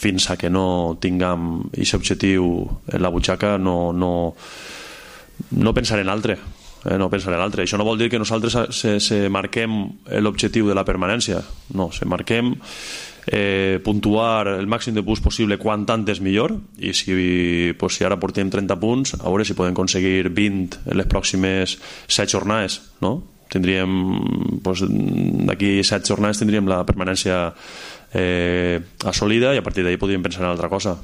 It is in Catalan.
fins a que no tinguem aquest objectiu en la butxaca no pensaré en l'altre. No pensaré en l'altre. Això no vol dir que nosaltres se marquem l'objectiu de la permanència. No, se marquem puntuar el màxim de punts possible quan tant és millor, i si ara portem 30 punts, a veure si podem aconseguir 20 en les pròximes 7 jornades, no? D'aquí 7 jornades tindríem la permanència assolida, i a partir d'ahir podríem pensar en altra cosa.